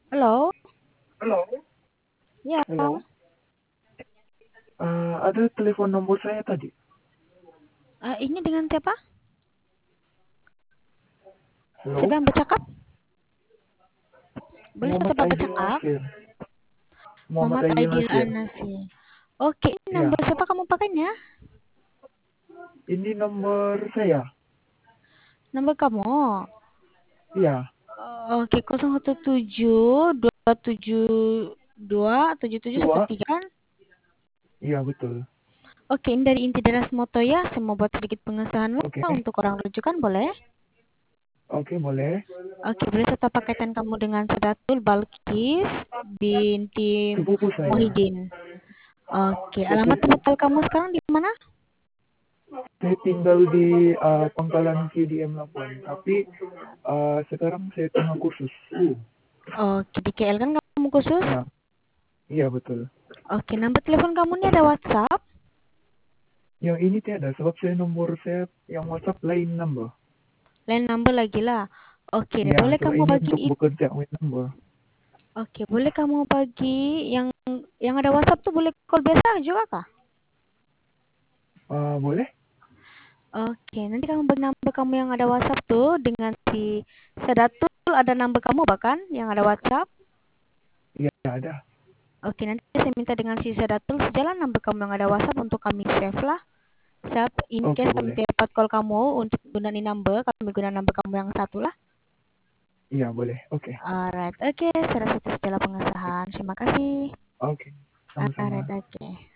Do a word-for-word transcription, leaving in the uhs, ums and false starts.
Halo? Halo? Ya. Halo? Eh, ada telepon nomor saya tadi. Eh, ini dengan siapa? Siapa Halo? yang bercakap? Boleh saya Muhammad tempat Aidil bercakap? Nasir. Muhammad Muhammad Aidil Aidil Nasir. Anasir. Oke, ini Ya, nomor siapa kamu pakainya? ini nomor saya. Nomor kamu. Iya, Oke, nol satu tujuh dua tujuh dua tujuh tujuh satu dua. tiga kan? Iya, betul. Oke, ini dari Inti Deras Moto ya. Saya mau buat sedikit pengesahan Oke, Pak untuk orang rujukan, boleh? oke boleh. Oke, boleh serta pakaian kamu dengan Sedatul Balkis binti Sepupu saya. Muhyiddin. Oke, alamat Sepupu. tinggal kamu sekarang di mana? Saya tinggal di eh, Pangkalan C D M delapan, tapi eh, sekarang saya tengah kursus. Oke, di K L kan kamu khusus? Ya, iya betul. Oke, nomor telepon kamu ini ada WhatsApp? Yang ini tiada, sebab saya nomor saya yang WhatsApp lain number. Lain number lagi lah. Oke, deh, Ya, boleh sebab kamu ini bagi untuk it- bekerja with number. Oke, boleh kamu bagi yang yang ada WhatsApp tuh boleh call biasa juga kah? Eh, boleh? Oke, nanti kamu bagi number kamu yang ada WhatsApp tuh dengan si Sedatul ada number kamu bahkan yang ada WhatsApp. Iya, ada. Oke, nanti saya minta dengan si Sedatul sejalan number kamu yang ada WhatsApp untuk kami save lah. Save in Oke, case kami boleh. dapat call kamu untuk gunain number, kami guna number kamu yang satu lah. Iya, boleh. Oke. Alright, oke, saya rasa itu segala pengesahan. Terima kasih. Oke. Alright, Sama-sama. oke.